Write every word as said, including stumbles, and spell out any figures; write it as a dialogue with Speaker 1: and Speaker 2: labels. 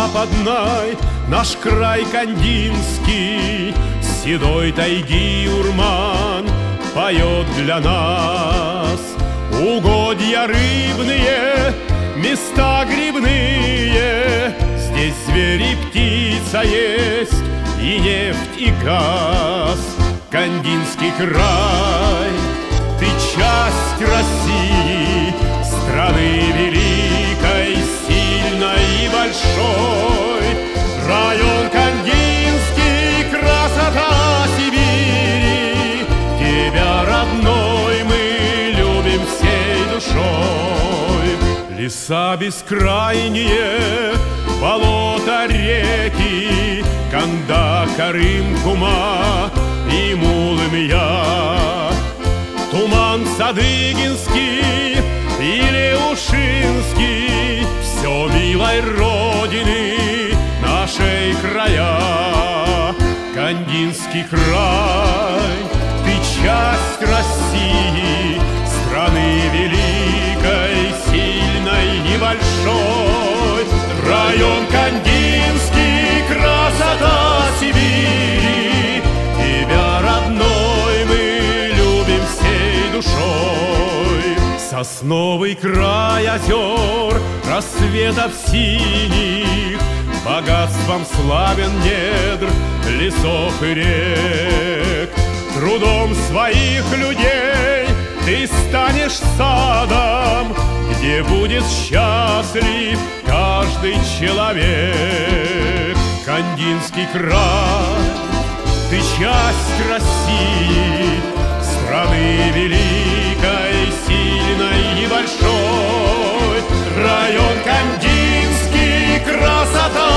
Speaker 1: западной наш край кандинский, седой тайги урман поет для нас. Угодья рыбные, места грибные, здесь зверь и птица есть, и нефть, и газ. Кандинский край, ты часть России, страны великой, сильной и большой. Район Кандинский, красота Сибири, тебя, родной, мы любим всей душой. Леса бескрайние, болота, реки, Канда, Карым, Кума и Мулымья. Туман Садыгинский или Ушинский, все милой родины нашей края. Кандинский край, ты часть России, страны великой, сильной и большой. Район Кандинский, красота Сибири, тебя, родной, мы любим всей душой. Сосновый край озер, рассветов синих, богатством славен недр лесов и рек. Трудом своих людей ты станешь садом, где будет счастлив каждый человек. Кандинский край, ты часть России, страны великой, сильной и большой. Район Кандинский, красота